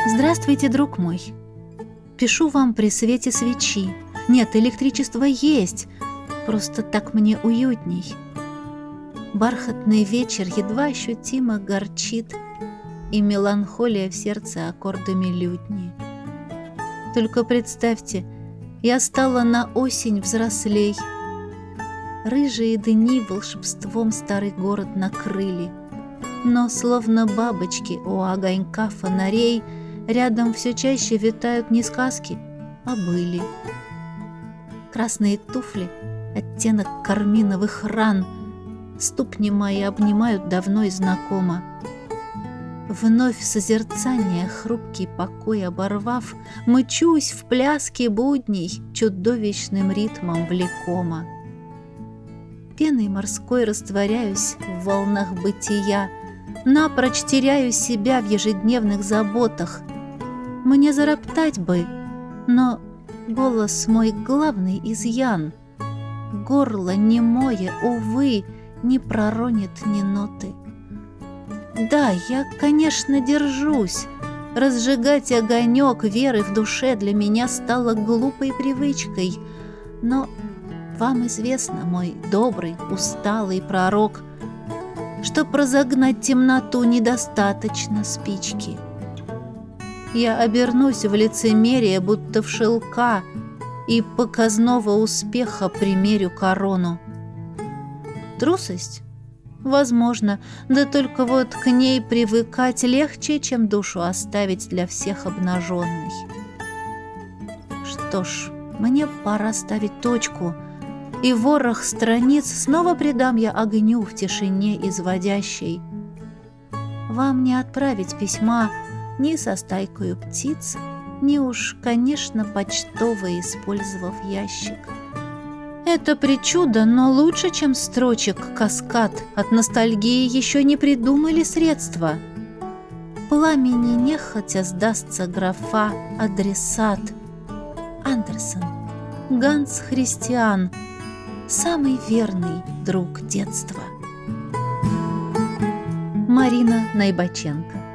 Здравствуйте, друг мой. Пишу вам при свете свечи. Нет, электричество есть, просто так мне уютней. Бархатный вечер едва ощутимо горчит, и меланхолия в сердце аккордами лютни. Только представьте, я стала на осень взрослей. Рыжие дни волшебством старый город накрыли, но словно бабочки у огонька фонарей рядом все чаще витают не сказки, а были. Красные туфли, оттенок карминовых ран, ступни мои обнимают давно и знакомо. Вновь созерцание хрупкий покой оборвав, мчусь в пляске будней чудовищным ритмом влекома. Пеной морской растворяюсь в волнах бытия, напрочь теряю себя в ежедневных заботах. Мне зароптать бы, но голос мой главный изъян. Горло немое, увы, не проронит ни ноты. Да, я, конечно, держусь. Разжигать огонек веры в душе для меня стало глупой привычкой. Но вам известно, мой добрый, усталый пророк, чтоб разогнать темноту, недостаточно спички. Я обернусь в лицемерие, будто в шелка, и показного успеха примерю корону. Трусость? Возможно, да только вот к ней привыкать легче, чем душу оставить для всех обнаженной. Что ж, мне пора ставить точку, и ворох страниц снова предам я огню в тишине изводящей. Вам не отправить письма ни со стайкою птиц, ни уж, конечно, почтовый, использовав ящик. Это причуда, но лучше, чем строчек каскад. От ностальгии еще не придумали средства. Пламени нехотя сдастся графа адресат. Андерсон, Ганс Христиан, самый верный друг детства. Марина Найбаченко.